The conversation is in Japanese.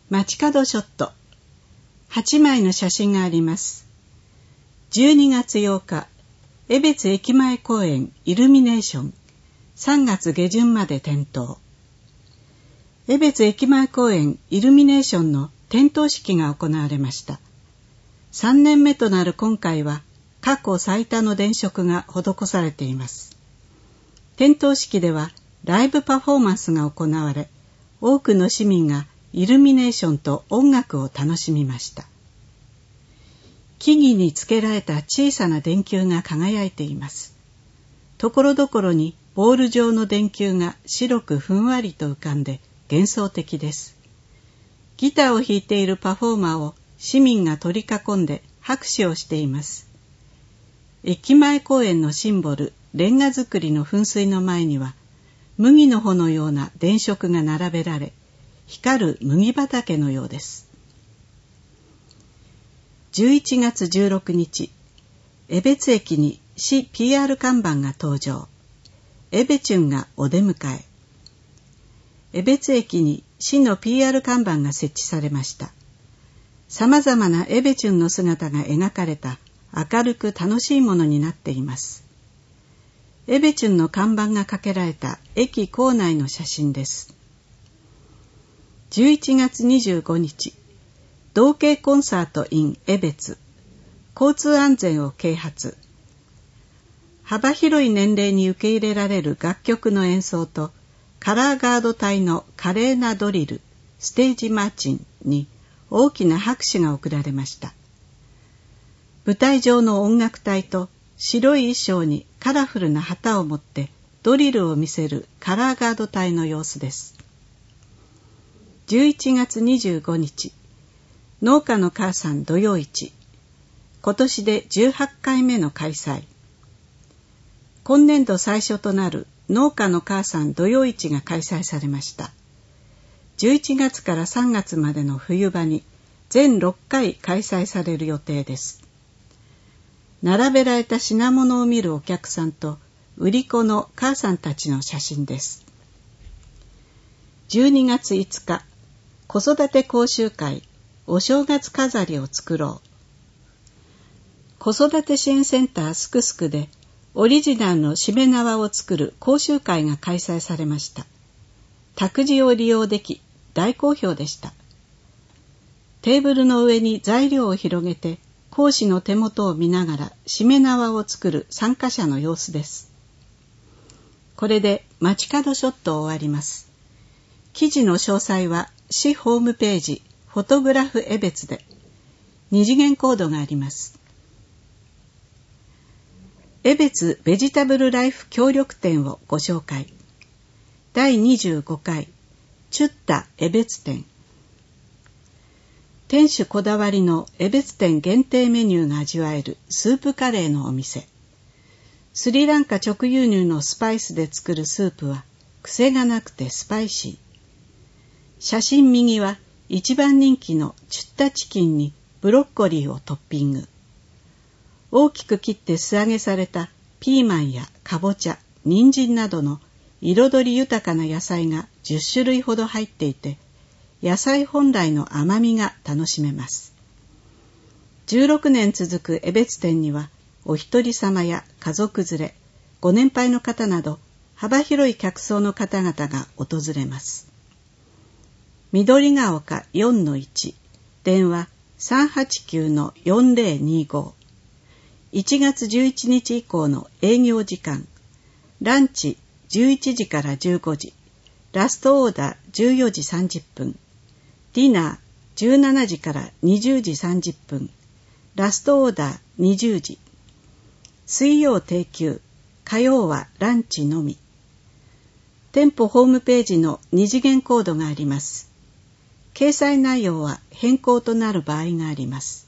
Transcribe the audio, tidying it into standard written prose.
街角ショット。8枚の写真があります。12月8日、江別駅前公園イルミネーション。3月下旬まで点灯。江別駅前公園イルミネーションの点灯式が行われました。3年目となる今回は、過去最多の電飾が施されています。点灯式ではライブパフォーマンスが行われ、多くの市民がイルミネーションと音楽を楽しみました。木々につけられた小さな電球が輝いています。ところどころにボール状の電球が白くふんわりと浮かんで幻想的です。ギターを弾いているパフォーマーを市民が取り囲んで拍手をしています。駅前公園のシンボル、レンガ造りの噴水の前には、麦の穂のような電飾が並べられ、光る麦畑のようです。11月16日、江別駅に市 PR 看板が登場。江別町がお出迎え。江別駅に市の PR 看板が設置されました。さまざまな江別町の姿が描かれた明るく楽しいものになっています。江別町の看板がかけられた駅構内の写真です。11月25日、同系コンサート in 江別、交通安全を啓発。幅広い年齢に受け入れられる楽曲の演奏と、カラーガード隊の華麗なドリル、ステージマーチンに大きな拍手が送られました。舞台上の音楽隊と白い衣装にカラフルな旗を持ってドリルを見せるカラーガード隊の様子です。11月25日、農家の母さん土曜市。今年で18回目の開催。今年度最初となる農家の母さん土曜市が開催されました。11月から3月までの冬場に全6回開催される予定です。並べられた品物を見るお客さんと売り子の母さんたちの写真です。12月5日、子育て講習会、お正月飾りを作ろう。子育て支援センターすくすくでオリジナルのしめ縄を作る講習会が開催されました。託児を利用でき大好評でした。テーブルの上に材料を広げて講師の手元を見ながらしめ縄を作る参加者の様子です。これで街角ショットを終わります。記事の詳細は市ホームページフォトグラフ江別で2次元コードがあります。江別ベジタブルライフ協力展をご紹介。第25回チュッタ江別展。店主こだわりの江別店限定メニューが味わえるスープカレーのお店。スリランカ直輸入のスパイスで作るスープは癖がなくてスパイシー。写真右は一番人気のチュッタチキンにブロッコリーをトッピング。大きく切って素揚げされたピーマンやかぼちゃ、人参などの彩り豊かな野菜が10種類ほど入っていて、野菜本来の甘みが楽しめます。16年続く江別店には、お一人様や家族連れ、ご年配の方など幅広い客層の方々が訪れます。緑が丘 4-1、電話 389-4025。1月11日以降の営業時間、ランチ11時から15時、ラストオーダー14時30分、ディナー17時から20時30分、ラストオーダー20時、水曜定休、火曜はランチのみ。店舗ホームページの2次元コードがあります。掲載内容は変更となる場合があります。